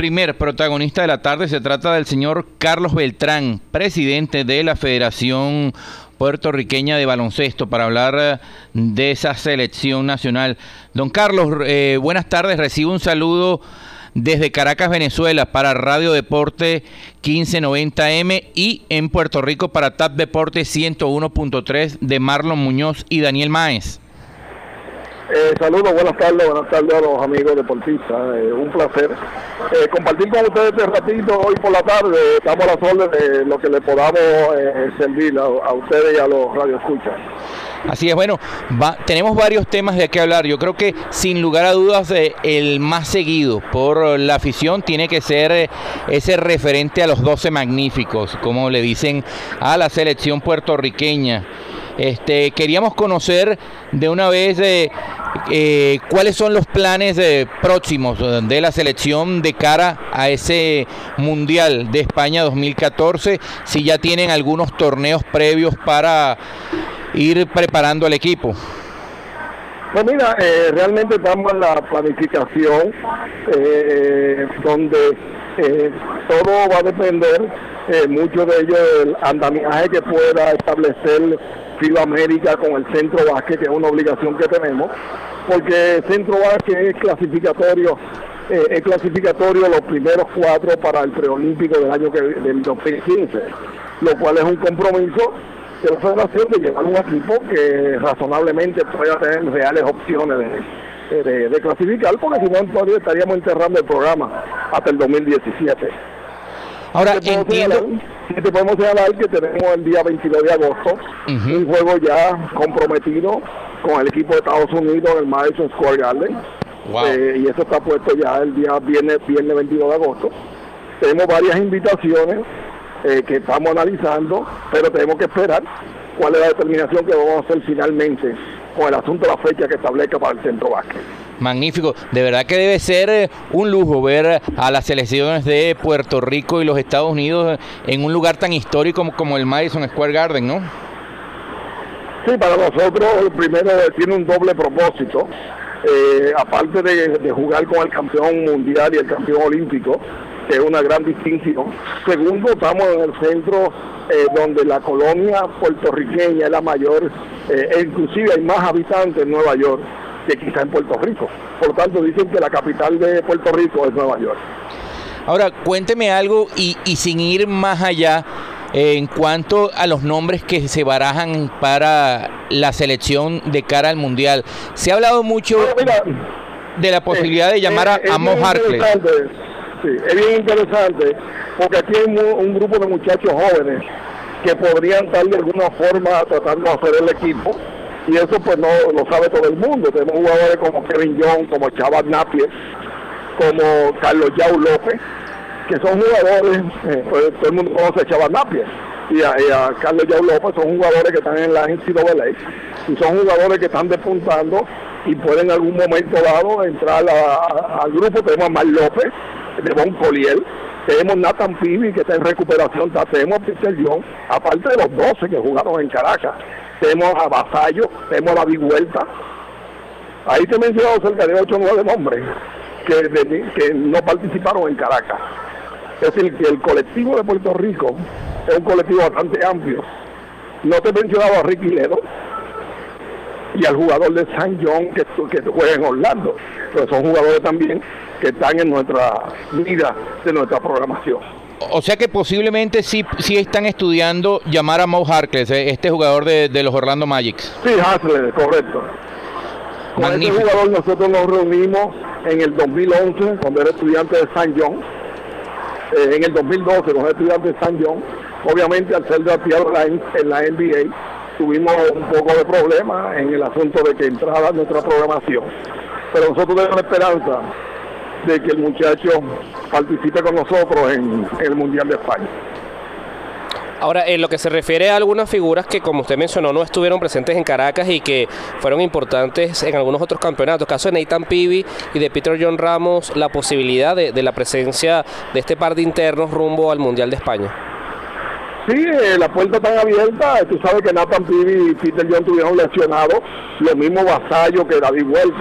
primer protagonista de la tarde se trata del señor Carlos Beltrán, presidente de la Federación Puertorriqueña de Baloncesto, para hablar de esa selección nacional. Don Carlos, buenas tardes, recibo un saludo desde Caracas, Venezuela, para Radio Deporte 1590M y en Puerto Rico para TAP Deporte 101.3 de Marlon Muñoz y Daniel Máez. Saludos, buenas tardes a los amigos deportistas, un placer compartir con ustedes este ratito hoy por la tarde. Estamos a las órdenes de lo que le podamos servir a ustedes y a los radioescuchas. Así es, bueno, tenemos varios temas de qué hablar. Yo creo que sin lugar a dudas el más seguido por la afición tiene que ser ese referente a los 12 magníficos, como le dicen a la selección puertorriqueña. Queríamos conocer de una vez cuáles son los planes próximos de la selección de cara a ese Mundial de España 2014, si ya tienen algunos torneos previos para ir preparando al equipo. Pues mira, realmente estamos en la planificación donde todo va a depender mucho de ello del andamiaje que pueda establecer FIBA América con el Centro Básquet, que es una obligación que tenemos, porque el Centro Básquet es clasificatorio los primeros 4 para el preolímpico del 2015, lo cual es un compromiso de la federación de llevar un equipo que razonablemente pueda tener reales opciones de clasificar, porque si no entonces estaríamos enterrando el programa hasta el 2017. Ahora entiendo. Te podemos señalar que tenemos el día 22 de agosto un juego ya comprometido con el equipo de Estados Unidos en el Madison Square Garden. Wow. Y eso está puesto ya el día viernes 22 de agosto. Tenemos varias invitaciones que estamos analizando, pero tenemos que esperar cuál es la determinación que vamos a hacer finalmente con el asunto de la fecha que establezca para el Centro Básquet. Magnífico, de verdad que debe ser un lujo ver a las selecciones de Puerto Rico y los Estados Unidos en un lugar tan histórico como el Madison Square Garden, ¿no? Sí, para nosotros primero tiene un doble propósito, aparte de jugar con el campeón mundial y el campeón olímpico, que es una gran distinción. Segundo, estamos en el centro donde la colonia puertorriqueña es la mayor, inclusive hay más habitantes en Nueva York que quizá en Puerto Rico. Por lo tanto, dicen que la capital de Puerto Rico es Nueva York. Ahora, cuénteme algo y sin ir más allá, en cuanto a los nombres que se barajan para la selección de cara al Mundial. Se ha hablado mucho de la posibilidad de llamar a Mo Harkless. Sí, es bien interesante, porque aquí hay un grupo de muchachos jóvenes que podrían estar de alguna forma tratando de hacer el equipo, y eso pues no lo sabe todo el mundo. Tenemos jugadores como Kevin Young, como Chaval Napier, como Carlos Yao López, que son jugadores, pues todo el mundo conoce a Chaval Napier y a Carlos Yao López, son jugadores que están en la NCAA y son jugadores que están despuntando y pueden en algún momento dado entrar al grupo. Tenemos a Mar López, Devon Collier, tenemos Nathan Pibi, que está en recuperación, tenemos a Peter Young, aparte de los 12 que jugaron en Caracas, tenemos a Vasallo, tenemos a David Huerta. Ahí te he mencionado cerca de 8 o 9 nombres que no participaron en Caracas. Es decir, que el colectivo de Puerto Rico es un colectivo bastante amplio. No te he mencionado a Ricky Ledo y al jugador de San John que juega en Orlando, pero son jugadores también que están en nuestra vida de nuestra programación. O sea que posiblemente sí están estudiando llamar a Mo Harkless, este jugador de los Orlando Magic. Sí, Harkless, correcto. Con Magnífico. este jugador nosotros nos reunimos en el 2011, cuando era estudiante de San John, en el 2012, cuando era estudiante de San John. Obviamente, al ser drafteado en la NBA, tuvimos un poco de problemas en el asunto de que entrara a nuestra programación. Pero nosotros tenemos la esperanza de que el muchacho participe con nosotros en el Mundial de España. Ahora, en lo que se refiere a algunas figuras que, como usted mencionó, no estuvieron presentes en Caracas y que fueron importantes en algunos otros campeonatos, caso de Nathan Pibi y de Peter John Ramos, la posibilidad de la presencia de este par de internos rumbo al Mundial de España. Sí, la puerta está abierta. Tú sabes que Nathan Pibi y Peter John estuvieron lesionados, lo mismo Vasallo que David Huerta.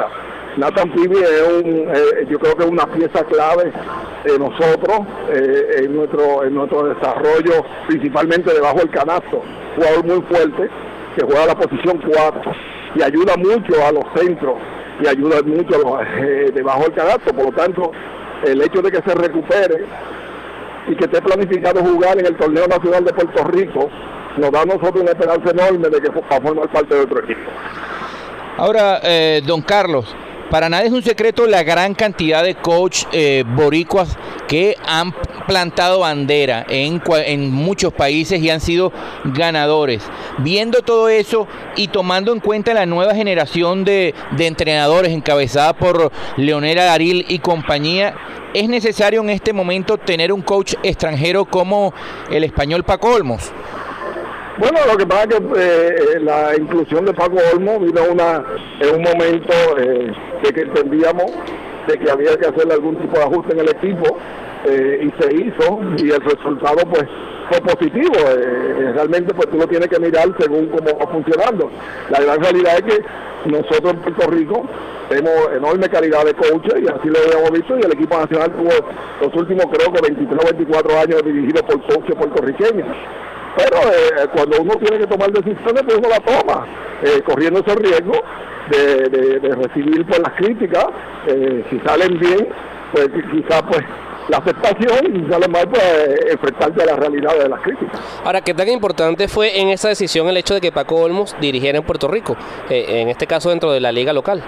Nathan Pibi es yo creo que es una pieza clave de nosotros en nuestro desarrollo, principalmente debajo del canasto. Jugador muy fuerte, que juega la posición 4 y ayuda mucho a los centros y ayuda mucho a los debajo del canasto. Por lo tanto, el hecho de que se recupere y que esté planificado jugar en el torneo nacional de Puerto Rico nos da a nosotros una esperanza enorme de que va a formar parte de otro equipo. Ahora, don Carlos, para nadie es un secreto la gran cantidad de coach boricuas que han plantado bandera en muchos países y han sido ganadores. Viendo todo eso y tomando en cuenta la nueva generación de entrenadores encabezada por Leonel Adaril y compañía, ¿es necesario en este momento tener un coach extranjero como el español Paco Olmos? Bueno, lo que pasa es que la inclusión de Paco Olmos vino en un momento de que entendíamos de que había que hacer algún tipo de ajuste en el equipo y se hizo y el resultado pues fue positivo. Realmente pues tú lo tienes que mirar según cómo va funcionando. La gran realidad es que nosotros en Puerto Rico tenemos enorme calidad de coaches y así lo hemos visto, y el equipo nacional tuvo los últimos creo que 23 o 24 años dirigido por coaches puertorriqueños. Pero cuando uno tiene que tomar decisiones, pues uno la toma, corriendo ese riesgo de recibir pues las críticas. Si salen bien, pues quizás pues la aceptación, y si salen mal, pues enfrentarte a la realidad de las críticas. Ahora, ¿qué tan importante fue en esa decisión el hecho de que Paco Olmos dirigiera en Puerto Rico, en este caso dentro de la liga local?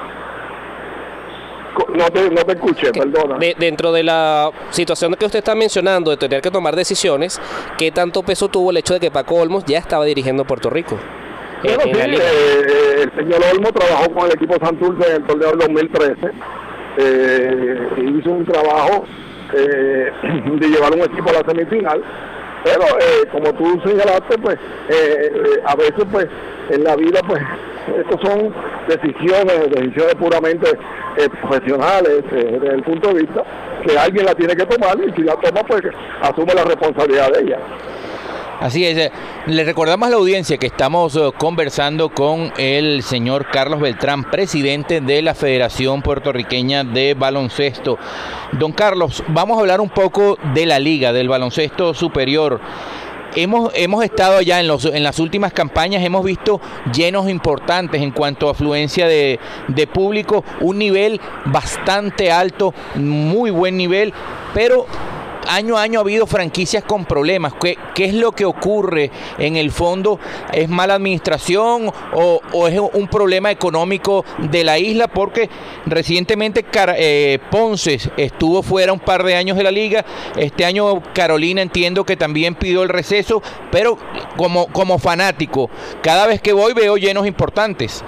No te escuché, perdona. Dentro de la situación que usted está mencionando, de tener que tomar decisiones, ¿qué tanto peso tuvo el hecho de que Paco Olmos ya estaba dirigiendo Puerto Rico? Bueno, sí, el señor Olmos trabajó con el equipo Santurce en el torneo del 2013. Hizo un trabajo de llevar un equipo a la semifinal. Pero como tú señalaste, pues a veces pues en la vida pues estos son decisiones puramente profesionales desde el punto de vista que alguien la tiene que tomar, y si la toma pues asume la responsabilidad de ella. Así es, le recordamos a la audiencia que estamos conversando con el señor Carlos Beltrán, presidente de la Federación Puertorriqueña de Baloncesto. Don Carlos, vamos a hablar un poco de la liga, del baloncesto superior. Hemos estado allá en las últimas campañas, hemos visto llenos importantes en cuanto a afluencia de público, un nivel bastante alto, muy buen nivel, pero año a año ha habido franquicias con problemas. ¿Qué es lo que ocurre en el fondo? ¿Es mala administración o es un problema económico de la isla? Porque recientemente Ponce estuvo fuera un par de años de la liga. Este año Carolina entiendo que también pidió el receso, pero como fanático, cada vez que voy veo llenos importantes.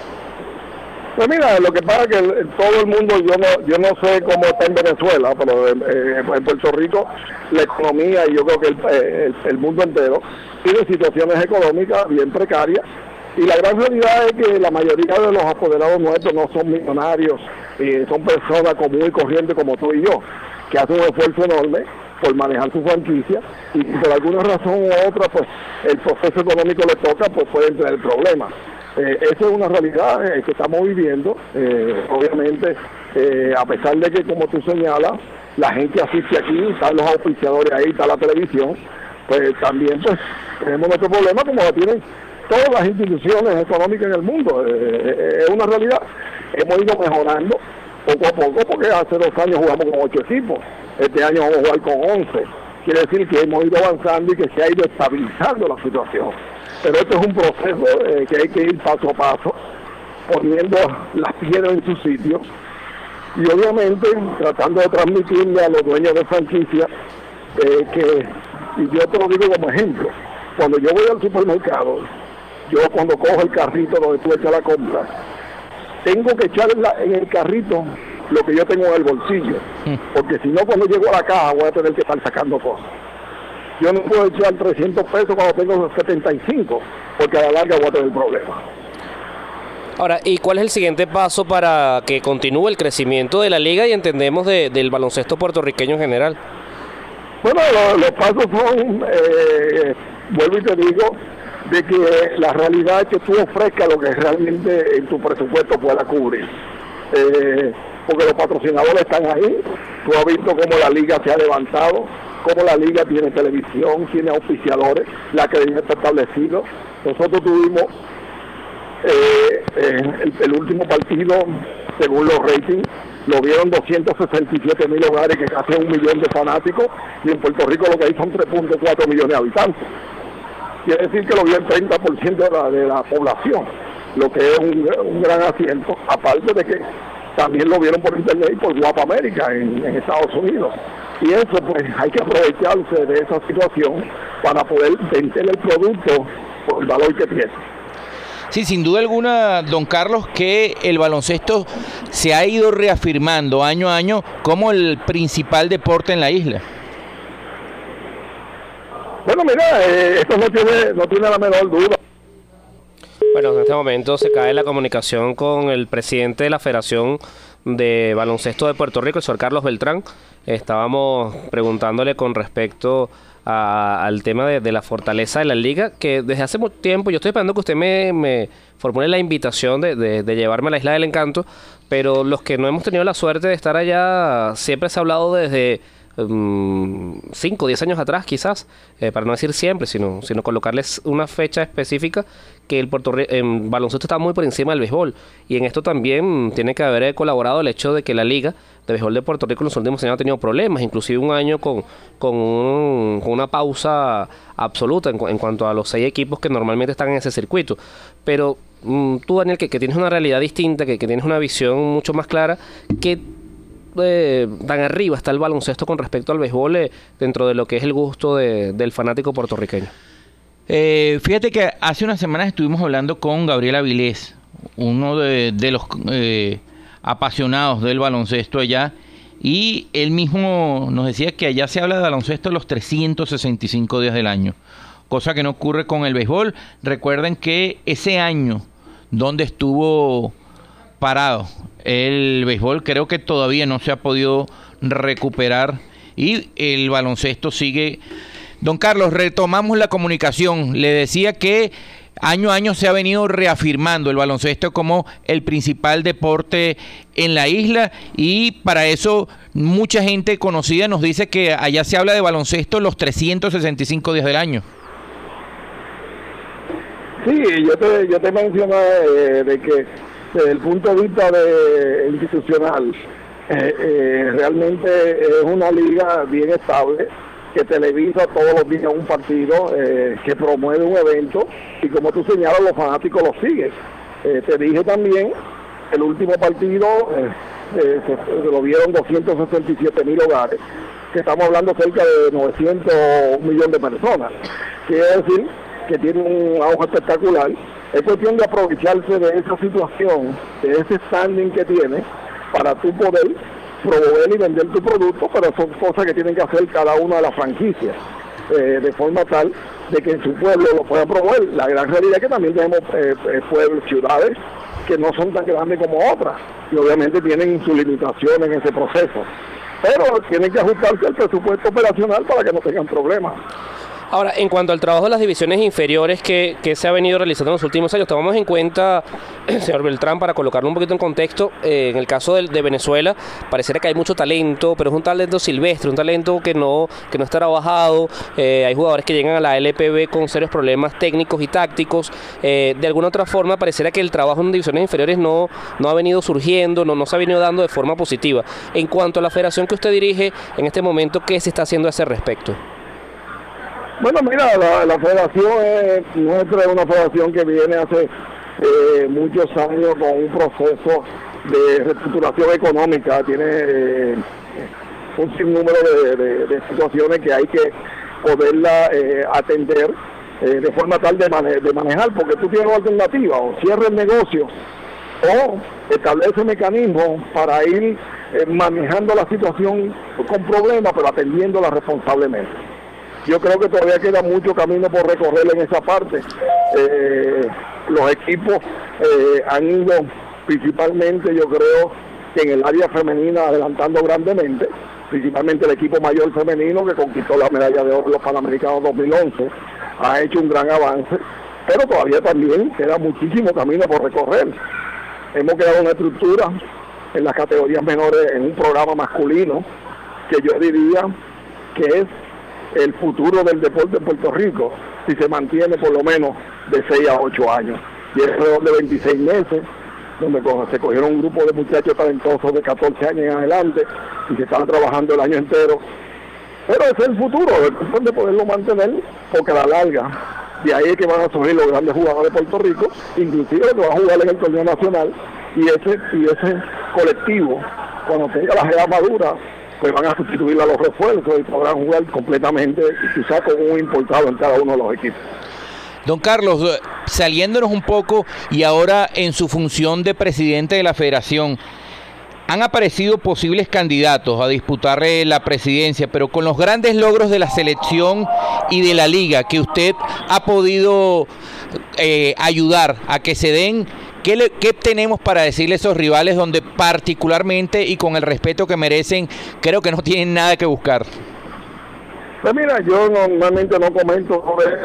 Pues mira, lo que pasa es que todo el mundo, yo no sé cómo está en Venezuela, pero en Puerto Rico la economía, y yo creo que el mundo entero tiene situaciones económicas bien precarias, y la gran realidad es que la mayoría de los apoderados nuestros no son millonarios, son personas común y corrientes como tú y yo, que hacen un esfuerzo enorme por manejar su franquicia, y por alguna razón u otra pues el proceso económico le toca, pues pueden tener problemas. Esa es una realidad que estamos viviendo. Obviamente, a pesar de que, como tú señalas, la gente asiste aquí, están los auspiciadores ahí, está la televisión, pues también pues tenemos nuestro problema como lo tienen todas las instituciones económicas en el mundo. Es una realidad. Hemos ido mejorando poco a poco, porque hace 2 años jugamos con 8 equipos, este año vamos a jugar con 11. Quiere decir que hemos ido avanzando y que se ha ido estabilizando la situación. Pero esto es un proceso que hay que ir paso a paso, poniendo las piedras en su sitio, y obviamente tratando de transmitirle a los dueños de franquicia y yo te lo digo como ejemplo, cuando yo voy al supermercado, yo cuando cojo el carrito donde tú echas la compra, tengo que echar en el carrito lo que yo tengo en el bolsillo, porque si no, cuando llego a la caja voy a tener que estar sacando cosas. Yo no puedo echar 300 pesos cuando tengo 75, porque a la larga voy a tener problemas. Ahora, ¿y cuál es el siguiente paso para que continúe el crecimiento de la liga y entendemos del baloncesto puertorriqueño en general? Bueno, los pasos son, vuelvo y te digo, de que la realidad es que tú ofrezcas lo que realmente en tu presupuesto pueda cubrir. porque los patrocinadores están ahí. Tú has visto cómo la liga se ha levantado, cómo la liga tiene televisión, tiene auspiciadores, la academia está establecido. Nosotros tuvimos el último partido, según los ratings, lo vieron 267.000 hogares, que casi 1 millón de fanáticos, y en Puerto Rico lo que hay son 3.4 millones de habitantes. Quiere decir que lo vio el 30% de la población, lo que es un gran asiento, aparte de que también lo vieron por internet y por Guapa América en Estados Unidos. Y eso, pues, hay que aprovecharse de esa situación para poder vender el producto por el valor que tiene. Sí, sin duda alguna, don Carlos, que el baloncesto se ha ido reafirmando año a año como el principal deporte en la isla. Bueno, mira, esto no tiene la menor duda. Bueno, en este momento se cae la comunicación con el presidente de la Federación de Baloncesto de Puerto Rico, el señor Carlos Beltrán. Estábamos preguntándole con respecto al tema de la fortaleza de la liga, que desde hace mucho tiempo, yo estoy esperando que usted me formule la invitación de llevarme a la Isla del Encanto, pero los que no hemos tenido la suerte de estar allá, siempre se ha hablado desde 5 o 10 años atrás quizás, para no decir siempre, sino colocarles una fecha específica, que el baloncesto está muy por encima del béisbol, y en esto también tiene que haber colaborado el hecho de que la liga de béisbol de Puerto Rico en los últimos años ha tenido problemas, inclusive un año con una pausa absoluta en cuanto a los 6 equipos que normalmente están en ese circuito. Pero tú, Daniel, que tienes una realidad distinta, que tienes una visión mucho más clara, ¿qué tan arriba está el baloncesto con respecto al béisbol dentro de lo que es el gusto del fanático puertorriqueño? Fíjate que hace unas semanas estuvimos hablando con Gabriel Avilés, uno de los apasionados del baloncesto allá, y él mismo nos decía que allá se habla de baloncesto los 365 días del año, cosa que no ocurre con el béisbol. Recuerden que ese año donde estuvo parado el béisbol, creo que todavía no se ha podido recuperar y el baloncesto sigue. Don Carlos, retomamos la comunicación. Le decía que año a año se ha venido reafirmando el baloncesto como el principal deporte en la isla, y para eso mucha gente conocida nos dice que allá se habla de baloncesto los 365 días del año. Sí, yo te mencioné de que desde el punto de vista institucional, realmente es una liga bien estable, que televisa todos los días un partido, que promueve un evento, y como tú señalas, los fanáticos lo siguen. Te dije también, el último partido lo vieron 267.000 hogares, que estamos hablando cerca de 1 millón de personas. Quiere decir que tiene un auge espectacular. Es cuestión de aprovecharse de esa situación, de ese standing que tiene, para tú poder promover y vender tu producto, pero son cosas que tienen que hacer cada una de las franquicias, de forma tal de que en su pueblo lo puedan promover. La gran realidad es que también tenemos pueblos, ciudades que no son tan grandes como otras, y obviamente tienen sus limitaciones en ese proceso, pero tienen que ajustarse al presupuesto operacional para que no tengan problemas. Ahora, en cuanto al trabajo de las divisiones inferiores que se ha venido realizando en los últimos años, tomamos en cuenta, señor Beltrán, para colocarlo un poquito en contexto, en el caso de Venezuela, pareciera que hay mucho talento, pero es un talento silvestre, un talento que no está trabajado. Hay jugadores que llegan a la LPB con serios problemas técnicos y tácticos. De alguna otra forma, pareciera que el trabajo en divisiones inferiores no ha venido surgiendo, no se ha venido dando de forma positiva. En cuanto a la federación que usted dirige en este momento, ¿qué se está haciendo a ese respecto? Bueno, mira, la federación nuestra es una federación que viene hace muchos años con un proceso de reestructuración económica. Tiene un sinnúmero de situaciones que hay que poderla atender de forma tal de manejar, porque tú tienes una alternativa: o cierra el negocio o establece mecanismos para ir manejando la situación con problemas, pero atendiéndola responsablemente. Yo creo que todavía queda mucho camino por recorrer en esa parte. Los equipos han ido principalmente, yo creo, que en el área femenina adelantando grandemente, principalmente el equipo mayor femenino que conquistó la medalla de oro en los Panamericanos 2011, ha hecho un gran avance, pero todavía también queda muchísimo camino por recorrer. Hemos creado una estructura en las categorías menores en un programa masculino que yo diría que es el futuro del deporte en Puerto Rico, si se mantiene por lo menos de 6 a 8 años. Y es alrededor de 26 meses, donde se cogieron un grupo de muchachos talentosos de 14 años en adelante y se están trabajando el año entero. Pero ese es el futuro, de poderlo mantener, porque a la larga, de ahí es que van a surgir los grandes jugadores de Puerto Rico, inclusive los que van a jugar en el torneo nacional, y ese colectivo, cuando tenga la edad madura, pues van a sustituir a los refuerzos y podrán jugar completamente, quizás con un importado en cada uno de los equipos. Don Carlos, saliéndonos un poco y ahora en su función de presidente de la federación, han aparecido posibles candidatos a disputarle la presidencia, pero con los grandes logros de la selección y de la liga que usted ha podido ayudar a que se den, ¿qué tenemos para decirle a esos rivales donde particularmente y con el respeto que merecen, creo que no tienen nada que buscar? Pues mira, yo normalmente no comento sobre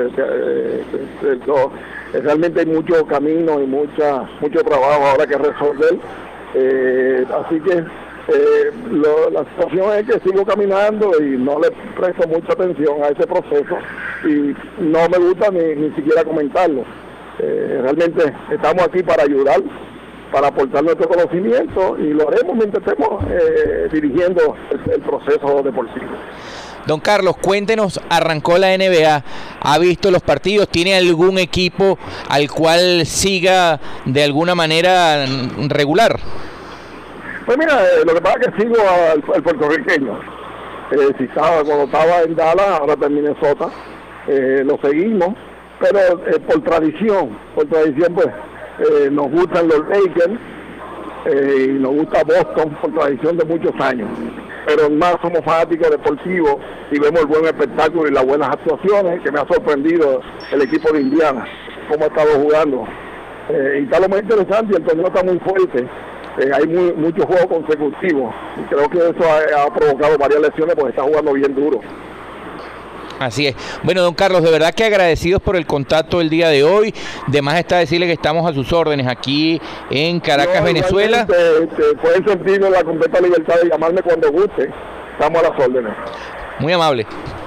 eso, realmente hay mucho camino y mucho trabajo ahora que resolver, así que la situación es que sigo caminando y no le presto mucha atención a ese proceso y no me gusta ni siquiera comentarlo. Realmente estamos aquí para ayudar, para aportar nuestro conocimiento y lo haremos mientras estemos dirigiendo el proceso deportivo. Don Carlos, cuéntenos, arrancó la NBA, ha visto los partidos, ¿tiene algún equipo al cual siga de alguna manera regular? Pues mira, lo que pasa es que sigo al puertorriqueño. Cuando estaba en Dallas, ahora está en Minnesota, lo seguimos, pero por tradición pues nos gustan los Lakers y nos gusta Boston por tradición de muchos años. Pero más somos fanáticos deportivos y vemos el buen espectáculo y las buenas actuaciones, que me ha sorprendido el equipo de Indiana, cómo ha estado jugando. Y está lo más interesante, el torneo está muy fuerte, hay muchos juegos consecutivos, y creo que eso ha provocado varias lesiones porque está jugando bien duro. Así es. Bueno, don Carlos, de verdad que agradecidos por el contacto el día de hoy. De más está decirle que estamos a sus órdenes aquí en Caracas, Venezuela. Pueden sentir la completa libertad de llamarme cuando guste. Estamos a las órdenes. Muy amable.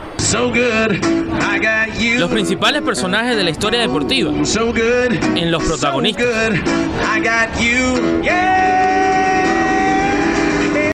Los principales personajes de la historia deportiva en Los Protagonistas.